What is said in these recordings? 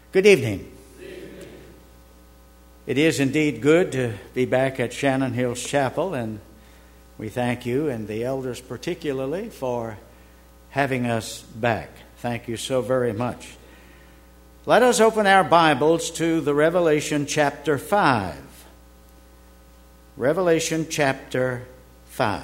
Good evening. It is indeed good to be back at Shannon Hills Chapel, and we thank you and the elders particularly for having us back. Thank you so very much. Let us open our Bibles to the Revelation chapter 5. Revelation chapter 5.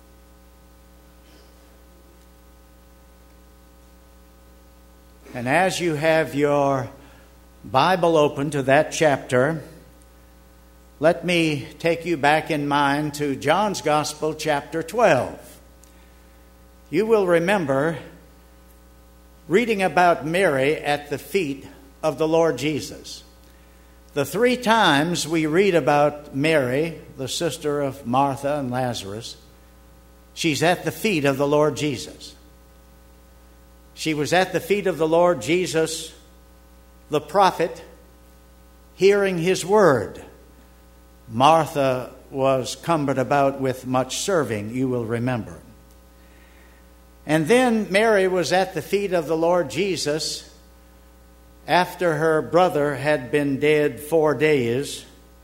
And as you have your Bible open to that chapter, let me take you back in mind to John's Gospel, chapter 12. You will remember reading about Mary at the feet of the Lord Jesus. The 3 times we read about Mary, the sister of Martha and Lazarus, she's at the feet of the Lord Jesus. She was at the feet of the Lord Jesus, the prophet, hearing his word. Martha was cumbered about with much serving, you will remember. And then Mary was at the feet of the Lord Jesus after her brother had been dead 4 days.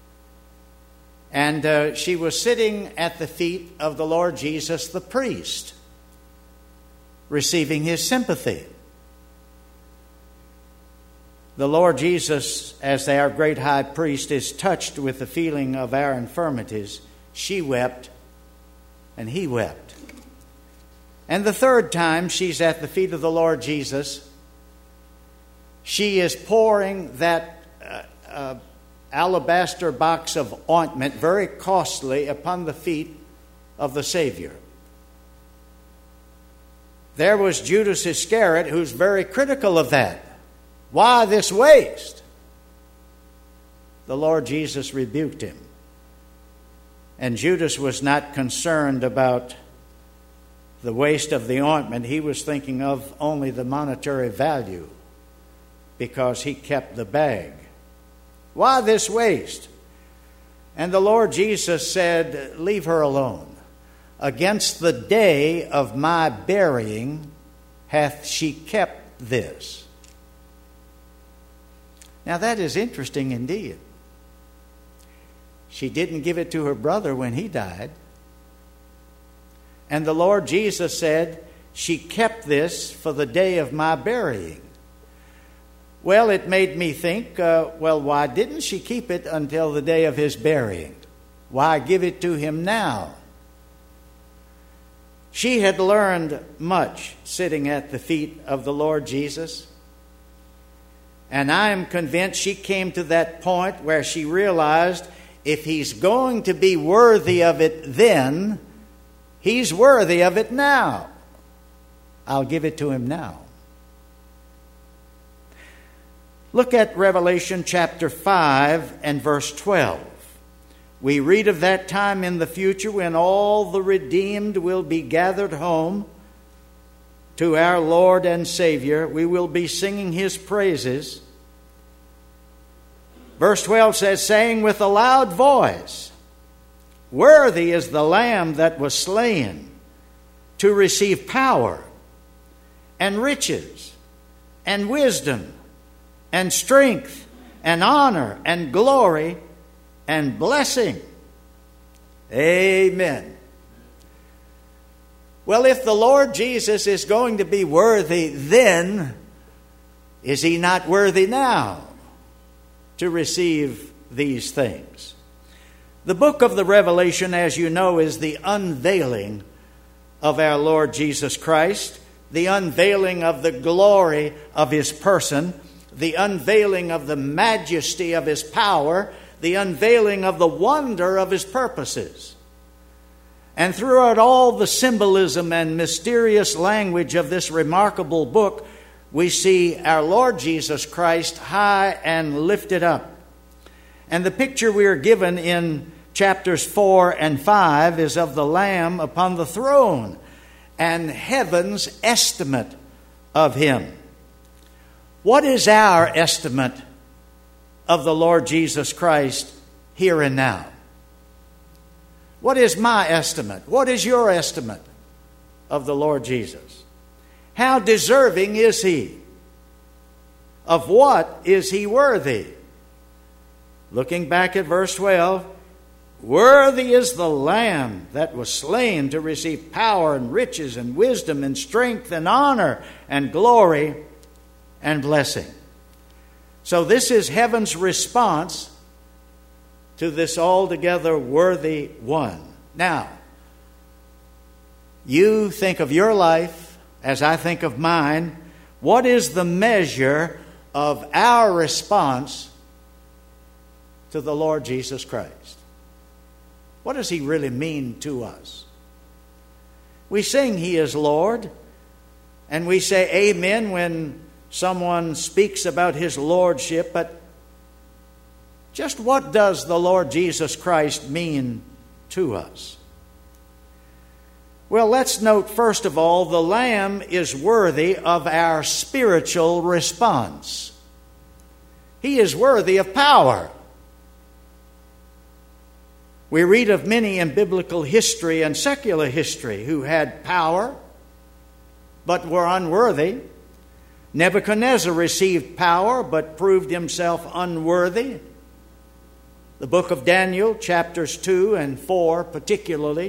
And she was sitting at the feet of the Lord Jesus, the priest, receiving his sympathy. The Lord Jesus, as our great high priest, is touched with the feeling of our infirmities. She wept, and he wept. And the 3rd time she's at the feet of the Lord Jesus, she is pouring that alabaster box of ointment, very costly, upon the feet of the Savior. There was Judas Iscariot, who's very critical of that. Why this waste? The Lord Jesus rebuked him. And Judas was not concerned about the waste of the ointment. He was thinking of only the monetary value because he kept the bag. Why this waste? And the Lord Jesus said, "Leave her alone. Against the day of my burying hath she kept this." Now that is interesting indeed. She didn't give it to her brother when he died. And the Lord Jesus said, "She kept this for the day of my burying." Well, it made me think, why didn't she keep it until the day of his burying? Why give it to him now? She had learned much sitting at the feet of the Lord Jesus. And I am convinced she came to that point where she realized if he's going to be worthy of it then, he's worthy of it now. I'll give it to him now. Look at Revelation chapter 5 and verse 12. We read of that time in the future when all the redeemed will be gathered home to our Lord and Savior. We will be singing his praises. Verse 12 says, saying with a loud voice, "Worthy is the Lamb that was slain to receive power and riches and wisdom and strength and honor and glory and blessing." Amen. Well, if the Lord Jesus is going to be worthy then, is he not worthy now to receive these things? The book of the Revelation, as you know, is the unveiling of our Lord Jesus Christ, the unveiling of the glory of his person, the unveiling of the majesty of his power, the unveiling of the wonder of his purposes. And throughout all the symbolism and mysterious language of this remarkable book, we see our Lord Jesus Christ high and lifted up. And the picture we are given in chapters 4 and 5 is of the Lamb upon the throne and heaven's estimate of him. What is our estimate of the Lord Jesus Christ here and now? What is my estimate? What is your estimate of the Lord Jesus? How deserving is he Of what is he worthy? Looking back at verse 12, worthy is the Lamb that was slain to receive power and riches and wisdom and strength and honor and glory and blessing. So this is heaven's response to this altogether worthy one. Now, you think of your life as I think of mine. What is the measure of our response to the Lord Jesus Christ? What does he really mean to us? We sing He is Lord, and we say amen when someone speaks about his lordship, but just what does the Lord Jesus Christ mean to us? Well, let's note first of all, the Lamb is worthy of our spiritual response. He is worthy of power. We read of many in biblical history and secular history who had power but were unworthy. Nebuchadnezzar received power but proved himself unworthy. The book of Daniel, chapters 2 and 4 particularly.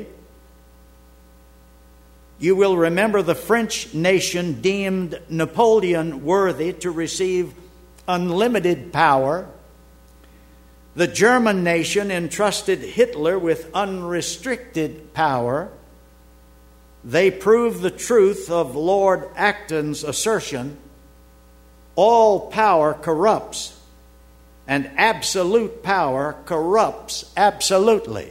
You will remember the French nation deemed Napoleon worthy to receive unlimited power. The German nation entrusted Hitler with unrestricted power. They proved the truth of Lord Acton's assertion, all power corrupts, and absolute power corrupts absolutely.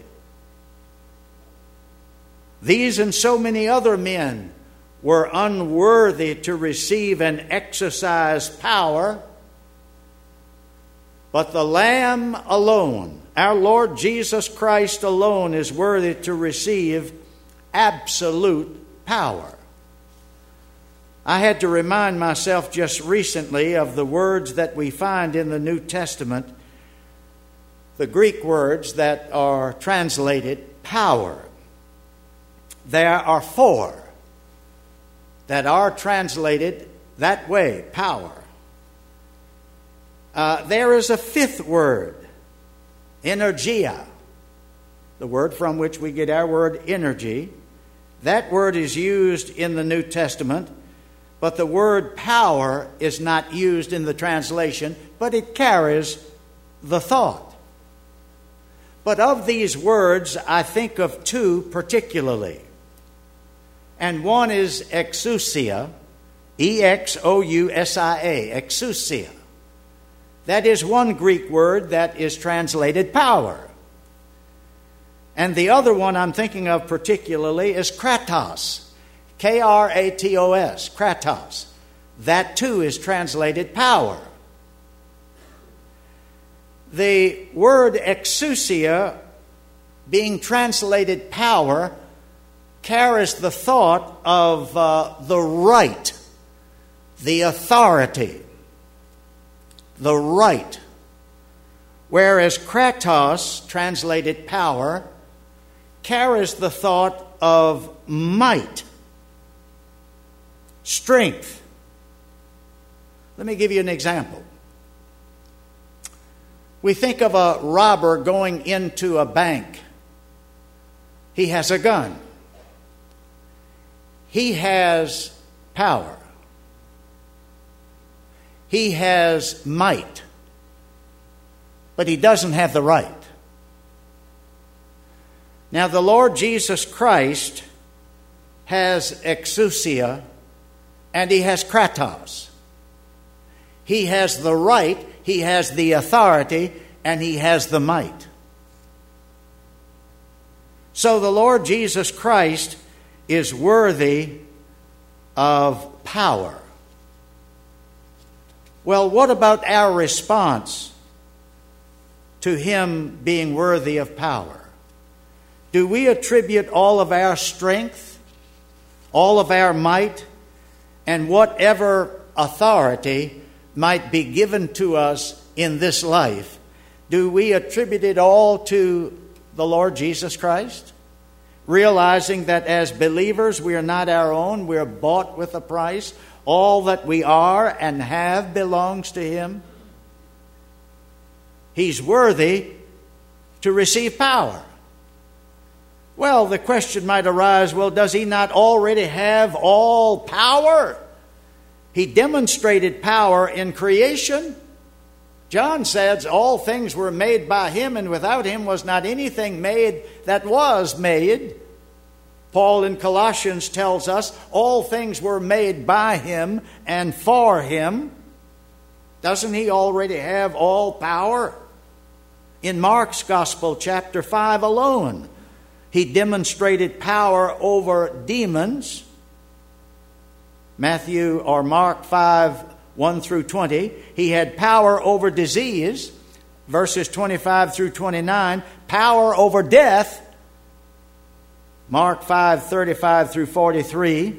These and so many other men were unworthy to receive and exercise power, but the Lamb alone, our Lord Jesus Christ alone, is worthy to receive absolute power. I had to remind myself just recently of the words that we find in the New Testament, the Greek words that are translated power. There are 4 that are translated that way, power. There is a 5th word, energia, the word from which we get our word energy. That word is used in the New Testament, but the word power is not used in the translation, but it carries the thought. But of these words, I think of 2 particularly. And one is exousia, E-X-O-U-S-I-A, exousia. That is one Greek word that is translated power. And the other one I'm thinking of particularly is kratos, K-R-A-T-O-S, kratos. That too is translated power. The word exousia, being translated power, carries the thought of the right, the authority, the right. Whereas kratos, translated power, carries the thought of might, strength. Let me give you an example. We think of a robber going into a bank. He has a gun. He has power. He has might. But he doesn't have the right. Now, the Lord Jesus Christ has exousia and he has kratos. He has the right, he has the authority, and he has the might. So the Lord Jesus Christ is worthy of power. Well, what about our response to him being worthy of power? Do we attribute all of our strength, all of our might, and whatever authority might be given to us in this life, do we attribute it all to the Lord Jesus Christ? Realizing that as believers we are not our own, we are bought with a price. all that we are and have belongs to Him? He's worthy to receive power. Well, the question might arise, well, does He not already have all power? He demonstrated power in creation. John says all things were made by Him, and without Him was not anything made that was made. Paul in Colossians tells us all things were made by Him and for Him. Doesn't He already have all power? In Mark's Gospel, chapter 5 alone, He demonstrated power over demons. Matthew or Mark 5, 1 through 20, He had power over disease. Verses 25 through 29, power over death. Mark 5, 35 through 43.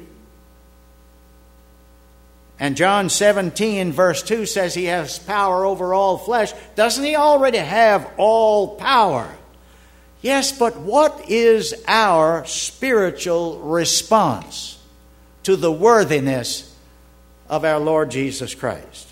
And John 17, verse 2 says He has power over all flesh. Doesn't He already have all power? Yes, but what is our spiritual response to the worthiness of our Lord Jesus Christ?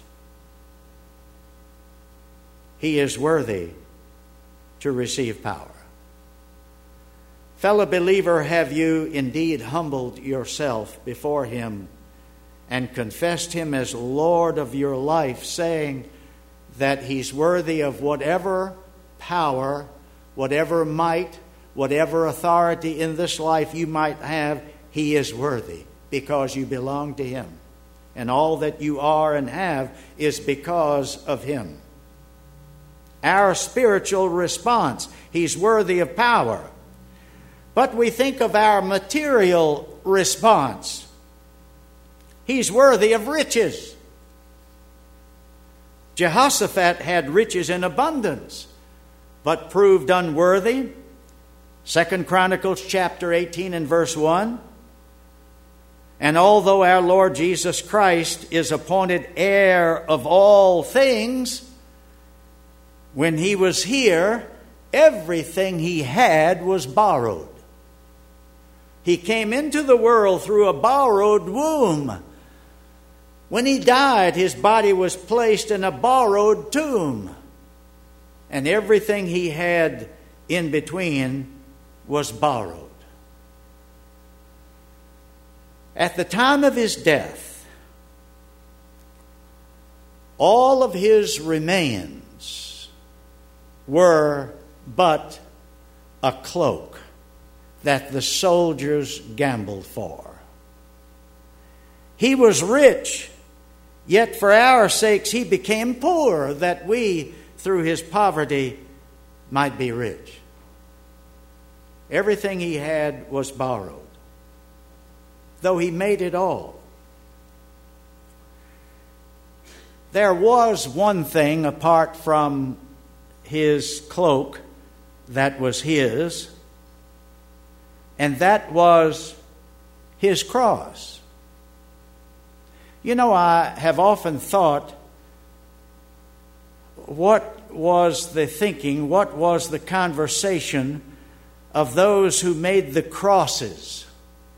He is worthy to receive power. Fellow believer, have you indeed humbled yourself before Him and confessed Him as Lord of your life, saying that He's worthy of whatever power, whatever might, whatever authority in this life you might have? He is worthy because you belong to Him. And all that you are and have is because of Him. Our spiritual response, He's worthy of power. But we think of our material response. He's worthy of riches. Jehoshaphat had riches in abundance, but proved unworthy. 2 Chronicles chapter 18 and verse 1. And although our Lord Jesus Christ is appointed heir of all things, when He was here, everything He had was borrowed. He came into the world through a borrowed womb. When He died, His body was placed in a borrowed tomb. And everything He had in between was borrowed. At the time of His death, all of His remains were but a cloak that the soldiers gambled for. He was rich, yet for our sakes He became poor, that we, through His poverty, might be rich. Everything He had was borrowed, though He made it all. There was one thing apart from His cloak that was His, and that was His cross. You know, I have often thought, what was the thinking, what was the conversation of those who made the crosses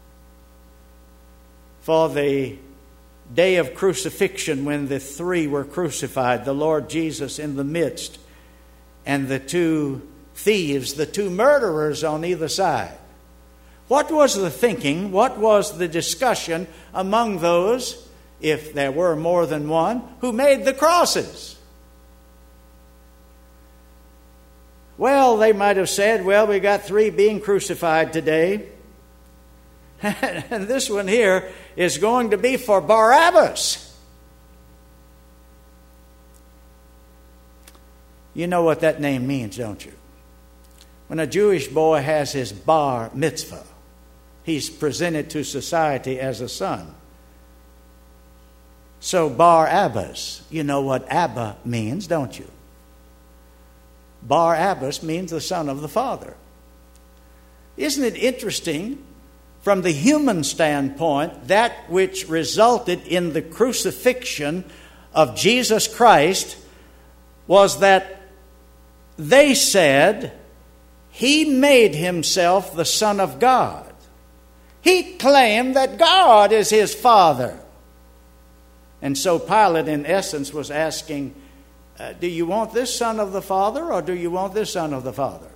for the day of crucifixion, when the three were crucified, the Lord Jesus in the midst, and the two thieves, the two murderers on either side. What was the thinking? What was the discussion among those, if there were more than one, who made the crosses? Well, they might have said, well, we got three being crucified today. And this one here is going to be for Barabbas. You know what that name means, don't you? When a Jewish boy has his bar mitzvah, he's presented to society as a son. So Barabbas, you know what Abba means, don't you? Barabbas means the son of the Father. Isn't it interesting, from the human standpoint, that which resulted in the crucifixion of Jesus Christ was that they said He made Himself the Son of God. He claimed that God is His Father. And so Pilate, in essence, was asking, do you want this son of the Father, or do you want this son of the Father?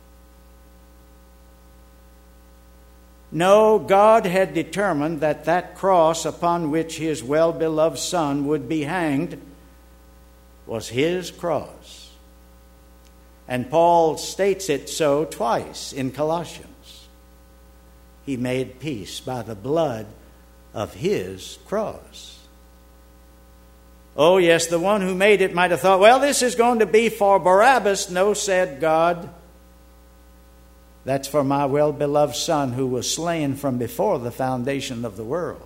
No, God had determined that that cross upon which his well-beloved Son would be hanged was his cross. And Paul states it so twice in Colossians. He made peace by the blood of his cross. Oh, yes, the one who made it might have thought, well, this is going to be for Barabbas. No, said God. That's for my well-beloved Son who was slain from before the foundation of the world.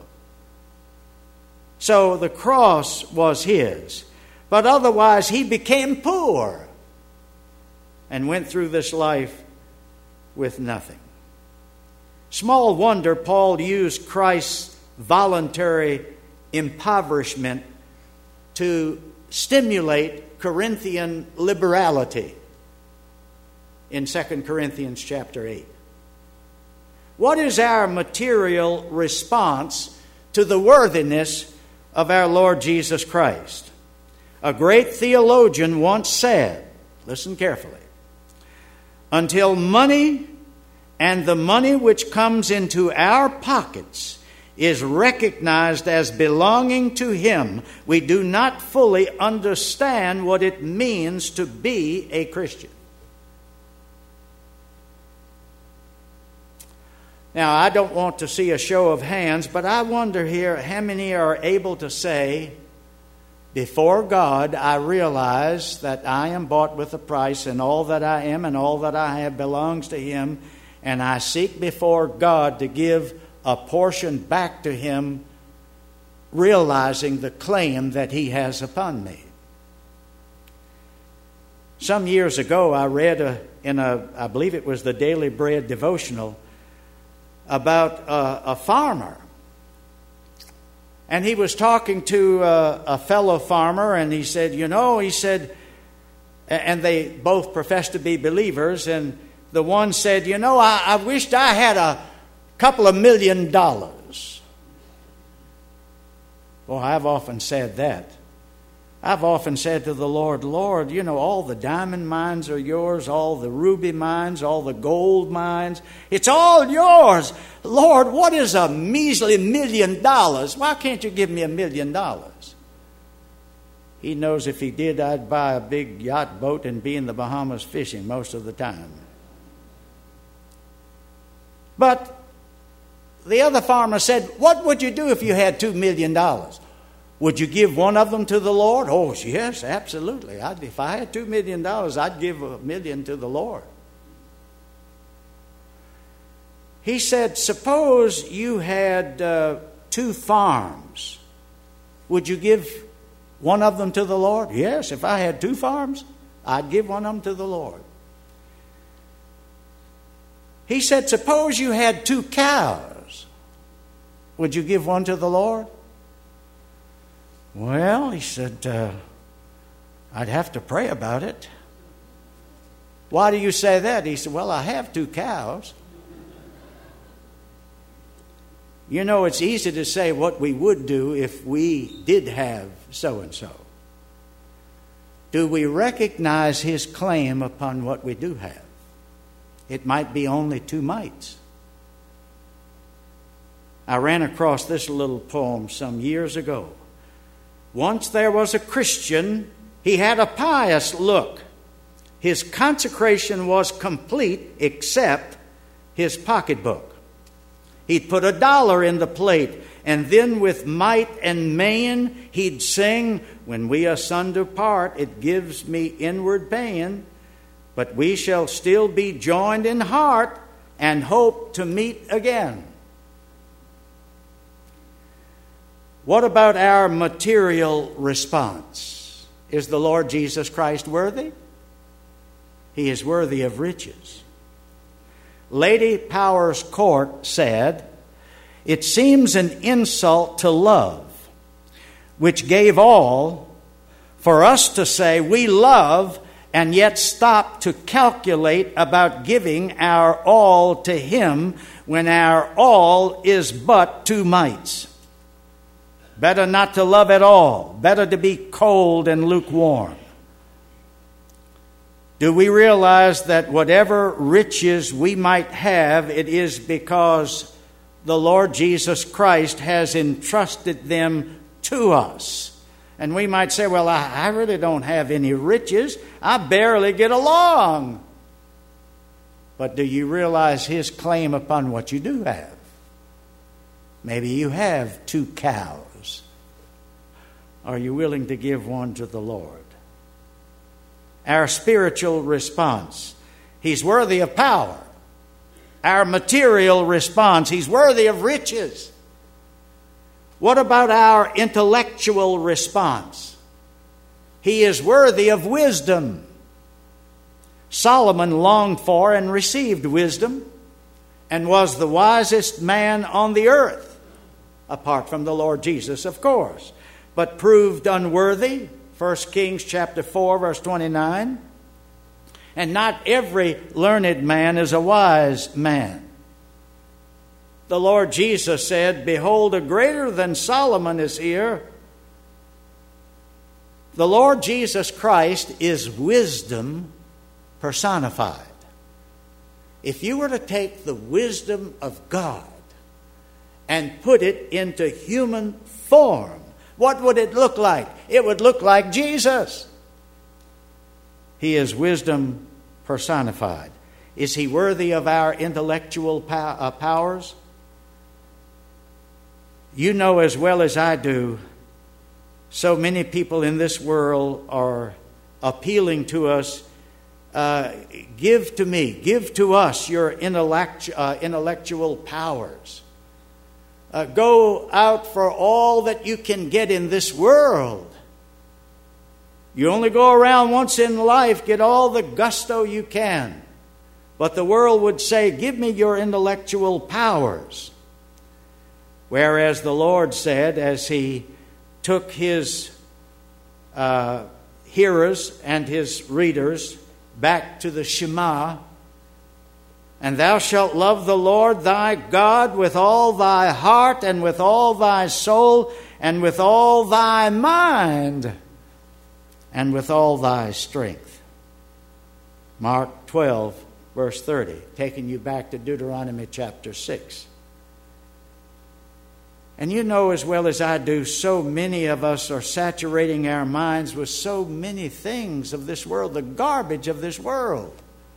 So the cross was his. But otherwise he became poor and went through this life with nothing. Small wonder Paul used Christ's voluntary impoverishment to stimulate Corinthian liberality in 2 Corinthians chapter 8. What is our material response to the worthiness of our Lord Jesus Christ? A great theologian once said, listen carefully, until money and the money which comes into our pockets is recognized as belonging to Him, we do not fully understand what it means to be a Christian. Now, I don't want to see a show of hands, but I wonder here how many are able to say, before God, I realize that I am bought with a price, and all that I am and all that I have belongs to Him, and I seek before God to give a portion back to Him, realizing the claim that He has upon me. Some years ago, I read I believe it was the Daily Bread devotional, about a farmer. And he was talking to a fellow farmer, and he said, and they both professed to be believers, and the one said, I wished I had a couple of $1 million. Well, I've often said that. I've often said to the Lord, all the diamond mines are yours, all the ruby mines, all the gold mines. It's all yours. Lord, what is a measly $1 million? Why can't you give me $1 million? He knows if he did, I'd buy a big yacht boat and be in the Bahamas fishing most of the time. But the other farmer said, what would you do if you had $2 million? Would you give one of them to the Lord? Oh, yes, absolutely. If I had $2 million, I'd give $1 million to the Lord. He said, suppose you had 2 farms. Would you give one of them to the Lord? Yes, if I had 2 farms, I'd give one of them to the Lord. He said, suppose you had 2 cows. Would you give one to the Lord? Well, he said, I'd have to pray about it. Why do you say that? He said, well, I have 2 cows. It's easy to say what we would do if we did have so-and-so. Do we recognize His claim upon what we do have? It might be only 2 mites. I ran across this little poem some years ago. Once there was a Christian. He had a pious look. His consecration was complete except his pocketbook. He'd put $1 in the plate, and then with might and main he'd sing, when we asunder part, it gives me inward pain, but we shall still be joined in heart and hope to meet again. What about our material response? Is the Lord Jesus Christ worthy? He is worthy of riches. Lady Powers Court said, it seems an insult to love, which gave all, for us to say we love and yet stop to calculate about giving our all to Him when our all is but 2 mites. better not to love at all, better to be cold and lukewarm. Do we realize that whatever riches we might have, it is because the Lord Jesus Christ has entrusted them to us? And we might say, well, I really don't have any riches. I barely get along. But do you realize His claim upon what you do have? Maybe you have 2 cows. Are you willing to give one to the Lord? Our spiritual response: He's worthy of power. Our material response: He's worthy of riches. What about our intellectual response? He is worthy of wisdom. Solomon longed for and received wisdom and was the wisest man on the earth, apart from the Lord Jesus, of course, but proved unworthy. 1 Kings chapter 4, verse 29. And not every learned man is a wise man. The Lord Jesus said, behold, a greater than Solomon is here. The Lord Jesus Christ is wisdom personified. If you were to take the wisdom of God and put it into human form, what would it look like? It would look like Jesus. He is wisdom personified. Is He worthy of our intellectual powers? You know as well as I do, so many people in this world are appealing to us, give to me, give to us your intellectual powers. Go out for all that you can get in this world. You only go around once in life, get all the gusto you can. But the world would say, give me your intellectual powers. Whereas the Lord said, as He took His hearers and His readers back to the Shema, and thou shalt love the Lord thy God with all thy heart and with all thy soul and with all thy mind and with all thy strength. Mark 12, verse 30, taking you back to Deuteronomy chapter 6. And you know as well as I do, so many of us are saturating our minds with so many things of this world, the garbage of this world.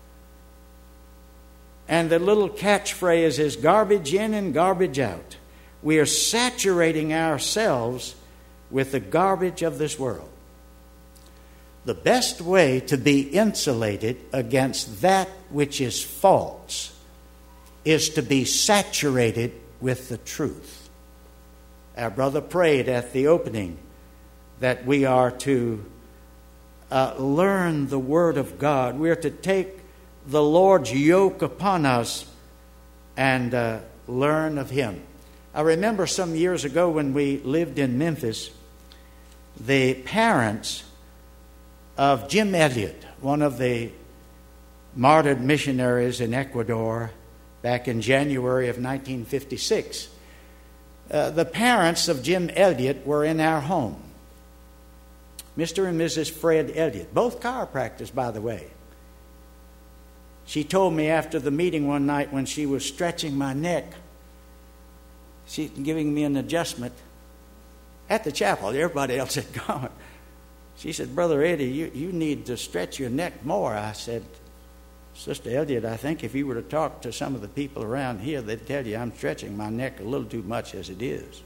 And the little catchphrase is garbage in and garbage out. We are saturating ourselves with the garbage of this world. The best way to be insulated against that which is false is to be saturated with the truth. Our brother prayed at the opening that we are to learn the Word of God. We are to take the Lord's yoke upon us and learn of Him. I remember some years ago when we lived in Memphis, the parents of Jim Elliot, one of the martyred missionaries in Ecuador back in January of 1956. The parents of Jim Elliot were in our home. Mr. and Mrs. Fred Elliot, both chiropractors, by the way. She told me after the meeting one night when she was stretching my neck, she's giving me an adjustment at the chapel. Everybody else had gone. She said, Brother Eddie, you need to stretch your neck more. I said, Sister Elliot, I think if you were to talk to some of the people around here, they'd tell you I'm stretching my neck a little too much as it is.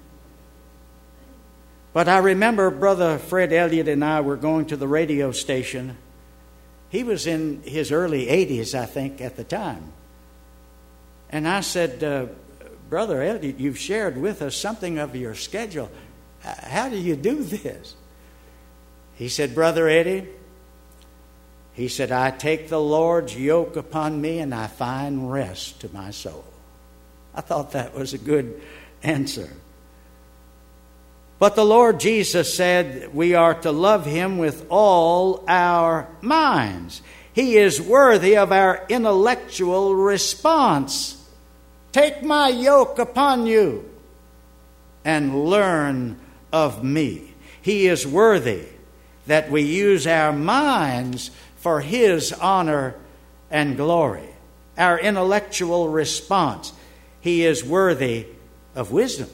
But I remember Brother Fred Elliot and I were going to the radio station. He was in his early 80s, I think, at the time. And I said, Brother Elliot, you've shared with us something of your schedule. How do you do this? He said, Brother Eddie, he said, I take the Lord's yoke upon me and I find rest to my soul. I thought that was a good answer. But the Lord Jesus said we are to love Him with all our minds. He is worthy of our intellectual response. Take my yoke upon you. and learn of me. He is worthy that we use our minds for His honor and glory. Our intellectual response. He is worthy of wisdom.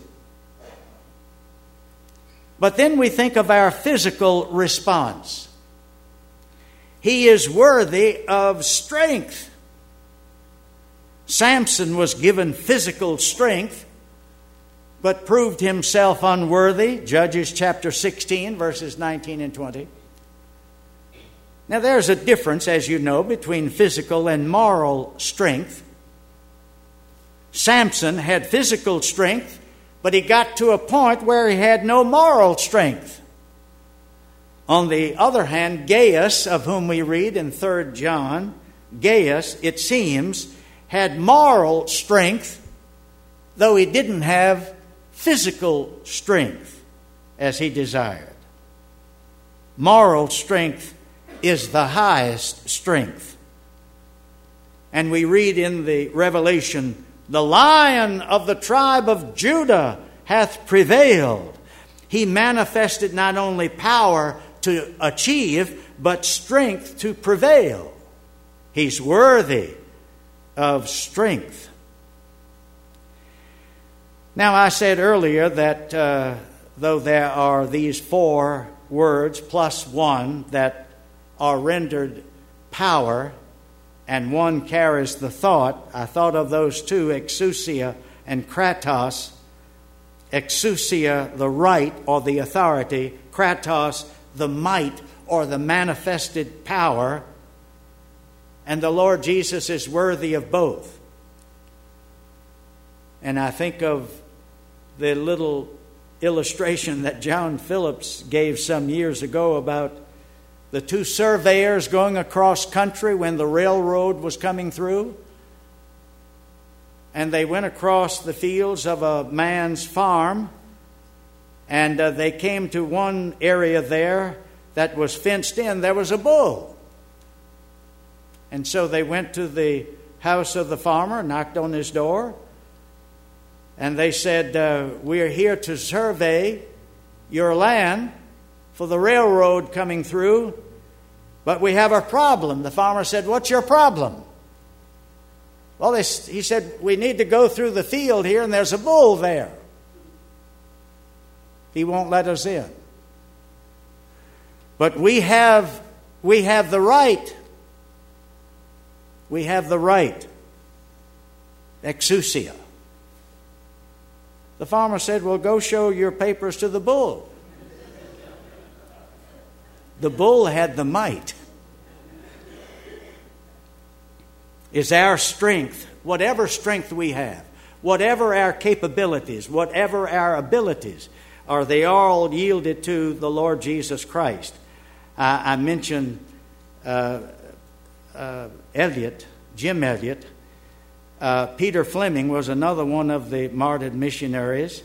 But then we think of our physical response. He is worthy of strength. Samson was given physical strength, but proved himself unworthy. Judges chapter 16, verses 19 and 20. Now there's a difference, as you know, between physical and moral strength. Samson had physical strength, but he got to a point where he had no moral strength. On the other hand, Gaius, of whom we read in 3 John, Gaius, it seems, had moral strength, though he didn't have physical strength as he desired. Moral strength is the highest strength. And we read in the Revelation, the Lion of the tribe of Judah hath prevailed. He manifested not only power to achieve, but strength to prevail. He's worthy of strength. Now, I said earlier that though there are these 4 words plus 1 that are rendered power, and one carries the thought, I thought of those two, exousia and kratos. Exousia, the right or the authority. Kratos, the might or the manifested power. And the Lord Jesus is worthy of both. And I think of the little illustration that John Phillips gave some years ago about the 2 surveyors going across country when the railroad was coming through. And they went across the fields of a man's farm. And they came to one area there that was fenced in. There was a bull. And so they went to the house of the farmer, knocked on his door. And they said, we are here to survey your land for the railroad coming through, but we have a problem. The farmer said, what's your problem? Well, he said, we need to go through the field here, and there's a bull there. He won't let us in. But we have the right. We have the right. Exousia. The farmer said, well, go show your papers to the bull. The bull had the might. Is our strength, whatever strength we have, whatever our capabilities, whatever our abilities, are they all yielded to the Lord Jesus Christ? I mentioned Eliot, Jim Eliot. Peter Fleming was another one of the martyred missionaries.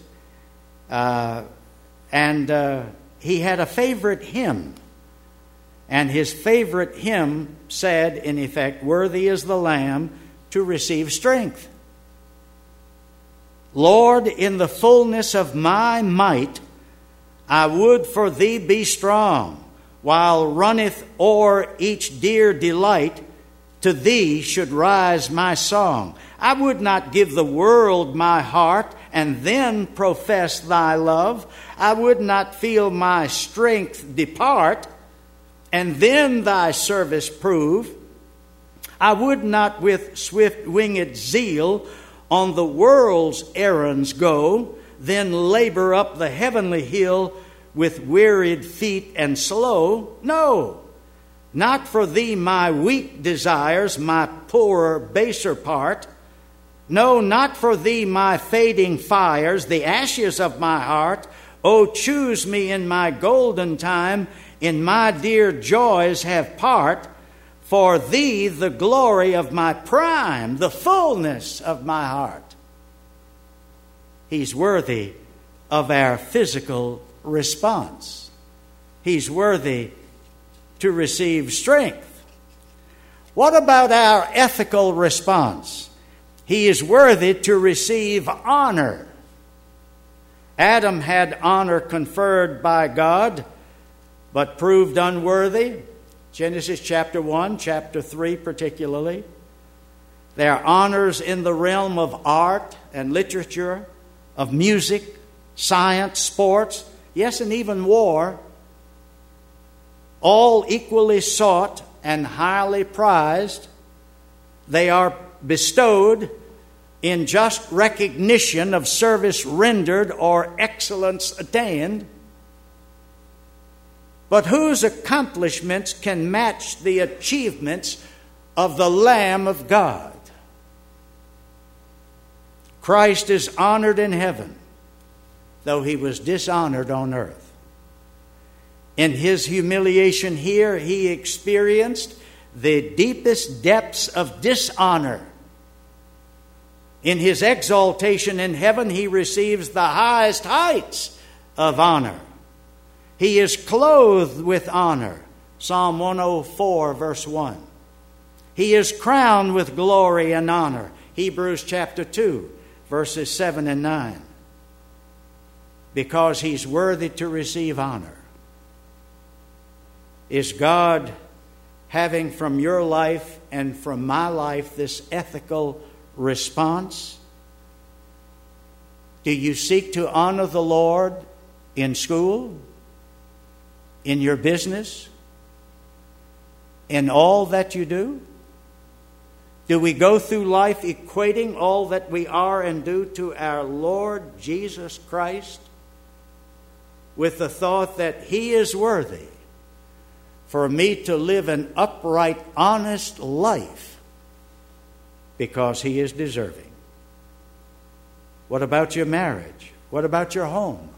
And he had a favorite hymn. And his favorite hymn said, in effect, worthy is the Lamb to receive strength. Lord, in the fullness of my might, I would for thee be strong, while runneth o'er each dear delight, to thee should rise my song. I would not give the world my heart and then profess thy love. I would not feel my strength depart and then thy service prove. I would not with swift-winged zeal on the world's errands go, then labor up the heavenly hill with wearied feet and slow. No, not for thee my weak desires, my poorer, baser part. No, not for thee my fading fires, the ashes of my heart. Oh, choose me in my golden time, in my dear joys have part. For thee the glory of my prime, the fullness of my heart. He's worthy of our physical response. He's worthy to receive strength. What about our ethical response? He is worthy to receive honor. Adam had honor conferred by God, but proved unworthy. Genesis chapter 1, chapter 3 particularly. There are honors in the realm of art and literature, of music, science, sports, yes, and even war, all equally sought and highly prized. They are bestowed in just recognition of service rendered or excellence attained. But whose accomplishments can match the achievements of the Lamb of God? Christ is honored in heaven, though he was dishonored on earth. In his humiliation here, he experienced the deepest depths of dishonor. In his exaltation in heaven, he receives the highest heights of honor. He is clothed with honor. Psalm 104, verse 1. He is crowned with glory and honor. Hebrews chapter 2, verses 7 and 9. Because he's worthy to receive honor. Is God having from your life and from my life this ethical response? Do you seek to honor the Lord in school, in your business, in all that you do? Do we go through life equating all that we are and do to our Lord Jesus Christ with the thought that he is worthy for me to live an upright, honest life because he is deserving? What about your marriage? What about your home?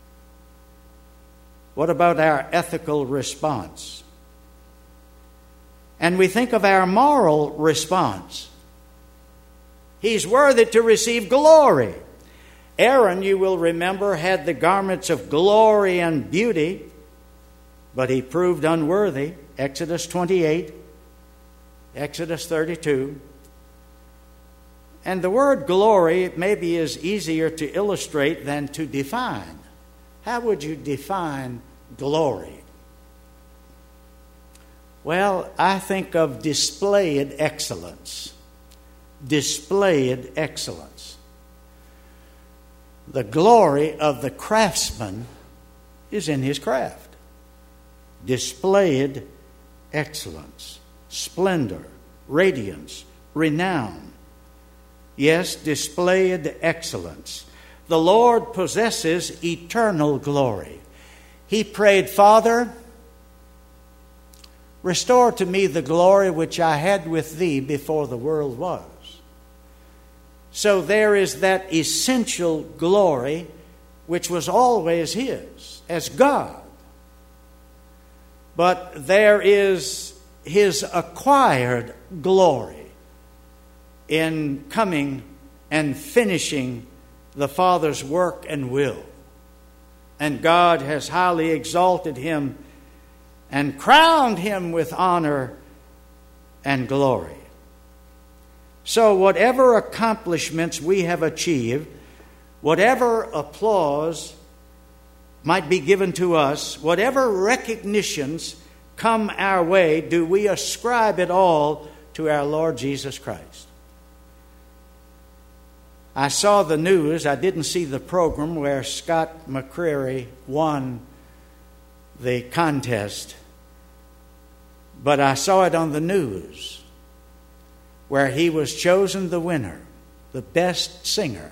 What about our ethical response? And we think of our moral response. He's worthy to receive glory. Aaron, you will remember, had the garments of glory and beauty, but he proved unworthy. Exodus 28, Exodus 32. And the word glory maybe is easier to illustrate than to define. How would you define glory? Well, I think of displayed excellence. Displayed excellence. The glory of the craftsman is in his craft. Displayed excellence, splendor, radiance, renown. Yes, displayed excellence. The Lord possesses eternal glory. He prayed, Father, restore to me the glory which I had with thee before the world was. So there is that essential glory which was always his as God. But there is his acquired glory in coming and finishing the Father's work and will. And God has highly exalted him and crowned him with honor and glory. So whatever accomplishments we have achieved, whatever applause might be given to us, whatever recognitions come our way, do we ascribe it all to our Lord Jesus Christ? I saw the news. I didn't see the program where Scott McCreery won the contest, but I saw it on the news where he was chosen the winner, the best singer.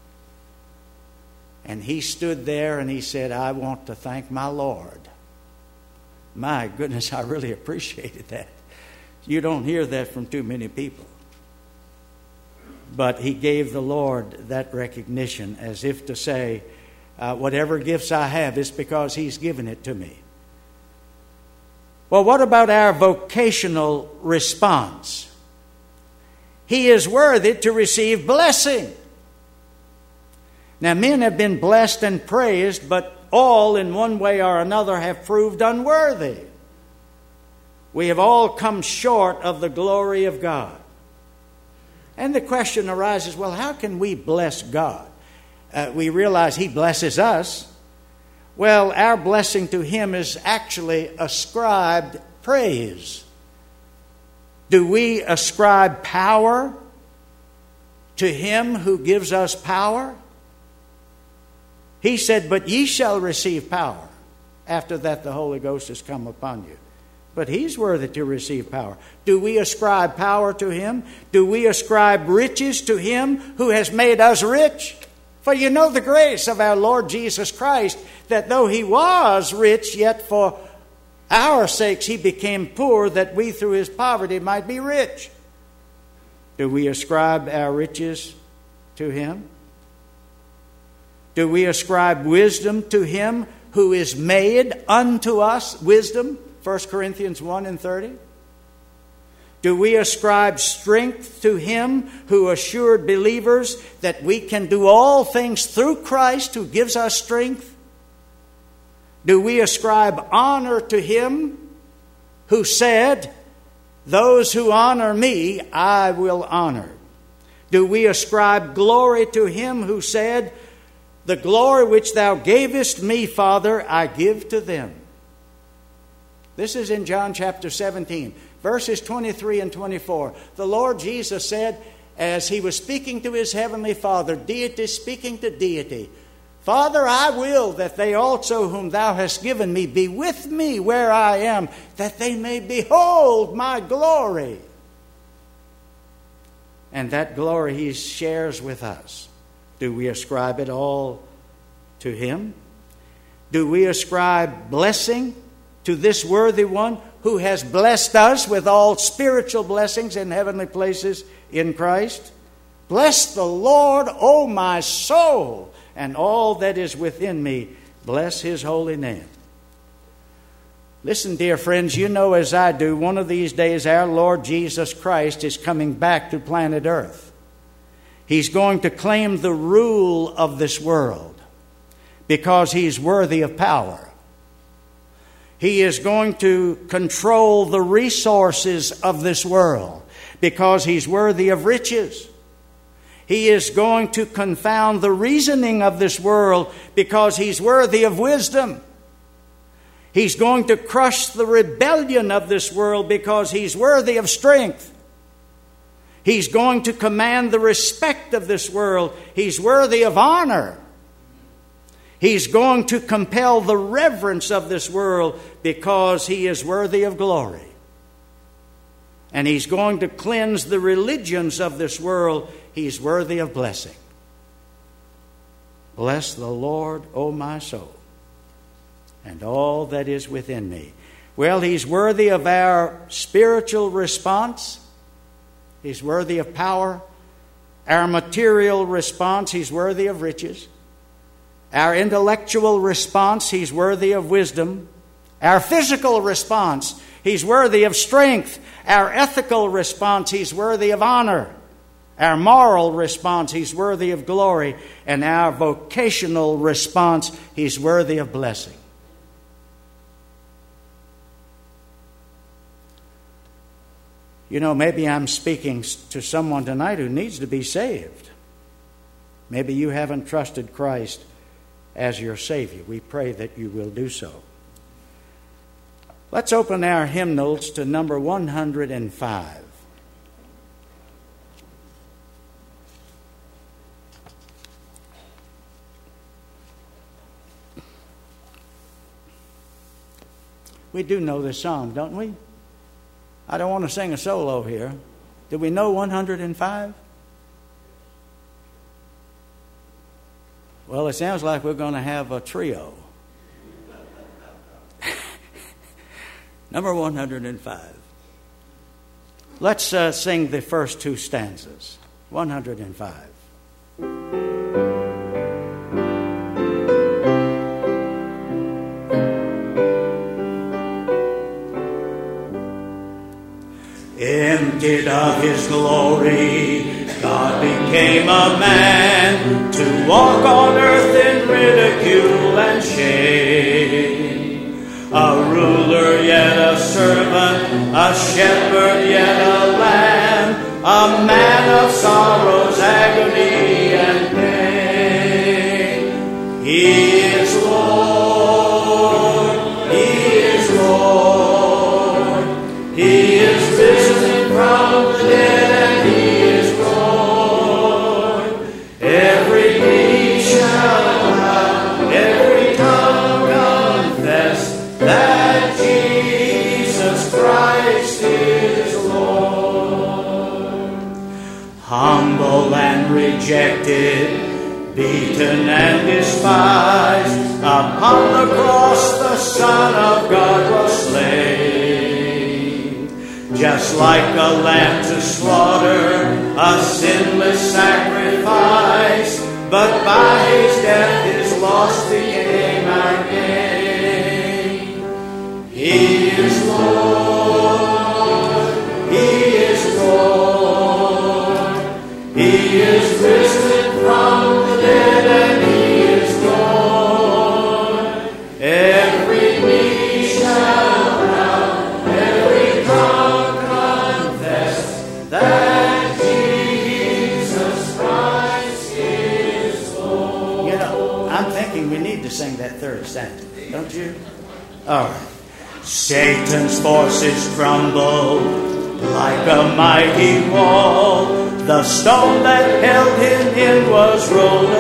And he stood there and he said, I want to thank my Lord. My goodness, I really appreciated that. You don't hear that from too many people. But he gave the Lord that recognition as if to say, whatever gifts I have, it's because he's given it to me. Well, what about our vocational response? He is worthy to receive blessing. Now, men have been blessed and praised, but all in one way or another have proved unworthy. We have all come short of the glory of God. And the question arises, well, how can we bless God? we realize He blesses us. Well, our blessing to Him is actually ascribed praise. Do we ascribe power to Him who gives us power? He said, "But ye shall receive power. After that the Holy Ghost has come upon you." But He's worthy to receive power. Do we ascribe power to Him? Do we ascribe riches to Him who has made us rich? For you know the grace of our Lord Jesus Christ, that though He was rich, yet for our sakes He became poor, that we through His poverty might be rich. Do we ascribe our riches to Him? Do we ascribe wisdom to Him who is made unto us wisdom? 1 Corinthians 1:30. Do we ascribe strength to Him who assured believers that we can do all things through Christ who gives us strength? Do we ascribe honor to Him who said, "Those who honor me, I will honor"? Do we ascribe glory to Him who said, "The glory which thou gavest me, Father, I give to them"? This is in John chapter 17, verses 23 and 24. The Lord Jesus said, as He was speaking to His heavenly Father, deity speaking to deity, "Father, I will that they also whom thou hast given me be with me where I am, that they may behold my glory." And that glory He shares with us. Do we ascribe it all to Him? Do we ascribe blessing to this worthy one who has blessed us with all spiritual blessings in heavenly places in Christ? Bless the Lord, O my soul, and all that is within me. Bless His holy name. Listen, dear friends, you know as I do, one of these days our Lord Jesus Christ is coming back to planet Earth. He's going to claim the rule of this world because He's worthy of power. He is going to control the resources of this world because He's worthy of riches. He is going to confound the reasoning of this world because He's worthy of wisdom. He's going to crush the rebellion of this world because He's worthy of strength. He's going to command the respect of this world. He's worthy of honor. He's going to compel the reverence of this world because He is worthy of glory. And He's going to cleanse the religions of this world. He's worthy of blessing. Bless the Lord, O my soul, and all that is within me. Well, He's worthy of our spiritual response. He's worthy of power. Our material response, He's worthy of riches. Our intellectual response, He's worthy of wisdom. Our physical response, He's worthy of strength. Our ethical response, He's worthy of honor. Our moral response, He's worthy of glory. And our vocational response, He's worthy of blessing. You know, maybe I'm speaking to someone tonight who needs to be saved. Maybe you haven't trusted Christ as your Savior. We pray that you will do so. Let's open our hymnals to number 105. We do know this song, don't we? I don't want to sing a solo here. Do we know 105? Well, it sounds like we're going to have a trio. Number 105. Let's sing the first two stanzas. 105. Emptied of His glory, God became a man to walk on earth in ridicule and shame. A ruler yet a servant, a shepherd yet a lamb, a man of sorrows, agony, and pain. He is Lord. He is Lord. He is risen from the dead, and He is Lord. Every knee shall bow, every tongue confess that Jesus Christ is Lord. Humble and rejected, beaten and despised, upon the cross the Son of God was slain. Just like a lamb to slaughter, a sinless sacrifice, but by His death His loss became our gain. He is Lord. He is Lord. He is risen from the dead, and He is Lord. Every knee shall bow, every tongue confess that Jesus Christ is Lord. You know, I'm thinking we need to sing that third stanza, don't you? All right. Satan's forces crumbled like a mighty wall. The stone that held Him in was rolled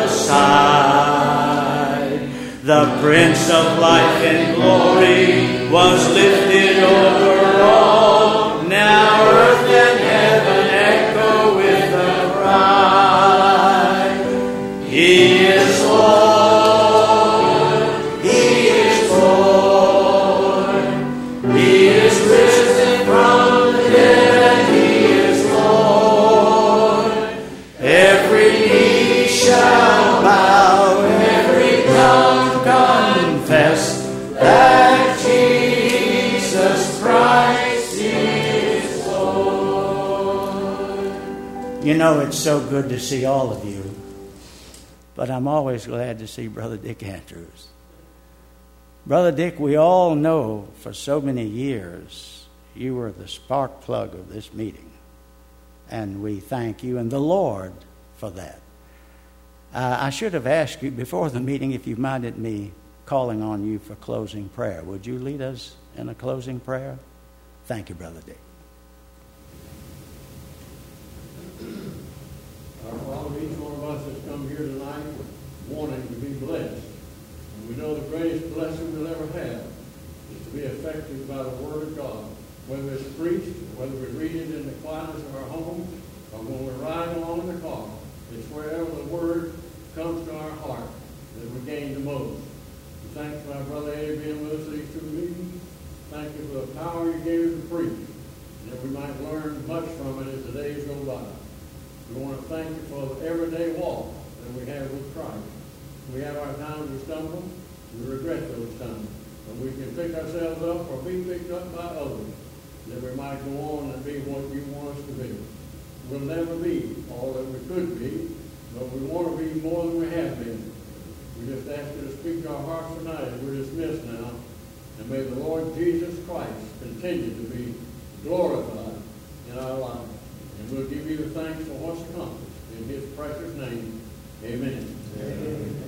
aside. The Prince of Life in glory was lifted over all. Now earth and heaven echo with the cry. He is Lord. He is Lord. He is risen from the dead, and He is Lord. Every knee shall bow, every tongue confess that Jesus Christ is Lord. You know, it's so good to see all of you, but I'm always glad to see Brother Dick Andrews. Brother Dick, we all know for so many years you were the spark plug of this meeting, and we thank you and the Lord for that. I should have asked you before the meeting if you minded me calling on you for closing prayer. Would you lead us in a closing prayer? Thank you, Brother Dick. Our Father, each one of us has come here tonight wanting to be blessed. And we know the greatest blessing we'll ever have is to be affected by the Word of God. Whether it's preached, whether we read it in the quietness of our homes, or when we're riding along in the car, it's wherever the Word comes to our heart that we gain the most. And thanks for our brother Eddie being with us these 2 meetings. Thank you for the power you gave us to preach, and that we might learn much from it as the days go by. We want to thank you for the everyday walk that we have with Christ. We have our times we stumble, we regret those times, but we can pick ourselves up or be picked up by others, that we might go on and be what you want us to be. We'll never be all that we could be, but we want to be more than we have been. We just ask you to speak to our hearts tonight as we're dismissed now, and may the Lord Jesus Christ continue to be glorified in our lives. And we'll give you the thanks for what's accomplished. In His precious name, amen. Amen.